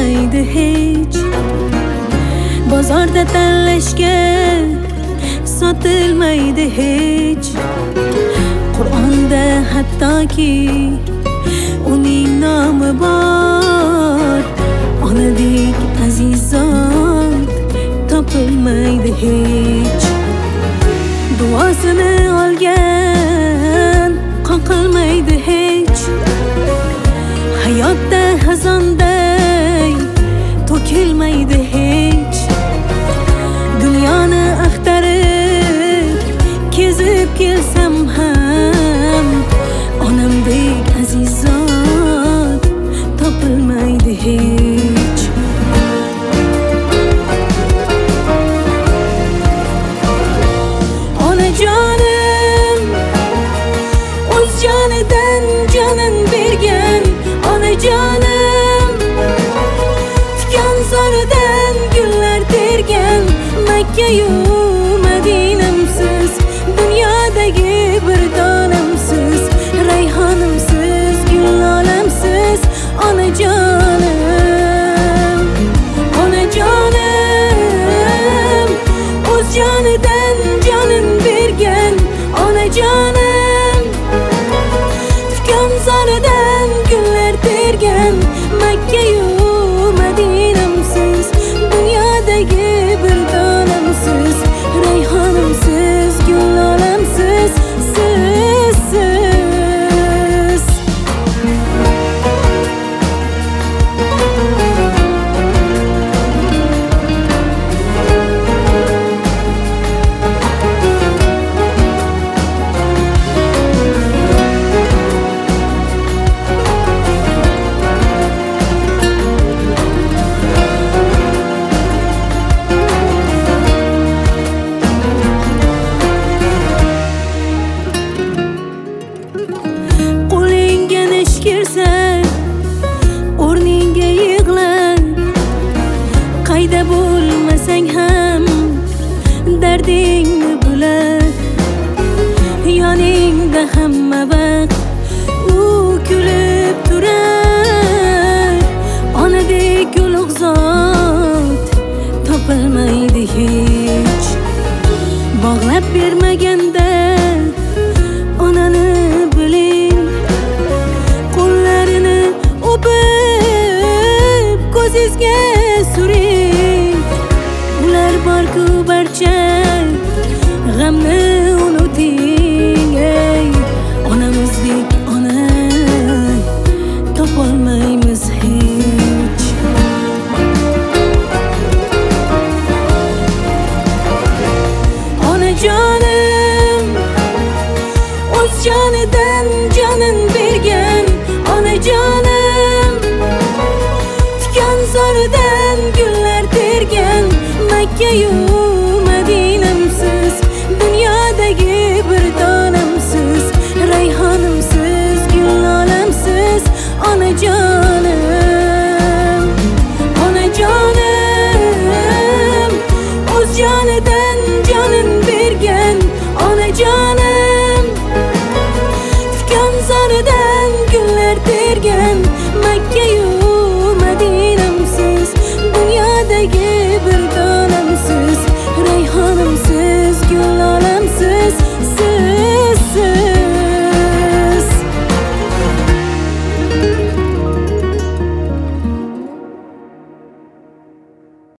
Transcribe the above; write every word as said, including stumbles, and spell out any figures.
topilmaydi hech. Bozorda tanlashga sotilmaydi hech. Qur'onda hattoki uning nomi bor. Onadek aziz zot topilmaydi hech. Duosini olgan qoqilmaydi hech. Hayotda xazonday to'kilmaydi hech. Dunyoni axtarib kezib kelsam ham onamdek aziz zot topilmaydi hech. Onajonim o'z jonidan jonin bergan. Onajonim tikan zoridan gullar tergan. Makka-yu Madinamsiz, dunyodagi bir donamsiz, rayhonimsiz, gul olamsiz. Onajonim, onajonim o'z jonidan jonin bergan. Onajonim tikan zoridan gullar tergan. Makka-yu Madinamsiz, dunyodagi bir donamsiz, rayhonimsiz, gul olamsiz, siz, siz. Qo'lingga nish kirsa o'rningga yig'la. Qayda bo'lmasang ham dardingni bilar. Yoningda hamma vaqt u kulib turar. Onadek ulug' zot topilmaydi hech. Bog'lab bermaganda onani biling. Qo'llarini o'pib ko'zingizga suring. Ular bor-ku barcha g'amni unuting. Ey onamizdek ona topolmaymiz hech. Onajonim o'z jonidan jonin bergan. Onajonim tikan zoridan gullar tergan. Makka-yu